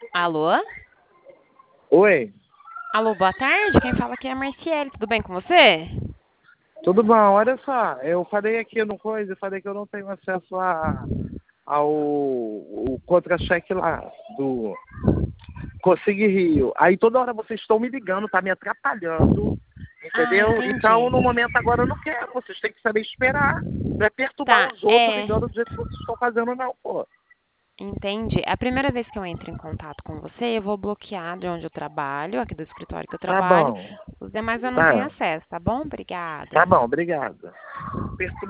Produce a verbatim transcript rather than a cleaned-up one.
Alô? Oi, Alô, boa tarde. Quem fala aqui é a Marciele. Tudo bem com você? tudo bom? Olha só, eu falei aqui no coisa, eu falei que eu não tenho acesso a, ao o contra-cheque lá do Consigue Rio. Aí toda hora vocês estão me ligando, tá me atrapalhando, Ah, entendeu? Então, entendi. no momento agora eu não quero, vocês têm que saber esperar. Não é perturbar Tá, os outros é. ligando do jeito que vocês estão fazendo, não, pô. Entendi. A primeira vez que eu entro em contato com você, eu vou bloquear de onde eu trabalho, aqui do escritório que eu Tá trabalho. bom, Os demais eu não tenho tá, acesso, tá bom? Obrigada. tá bom, obrigado.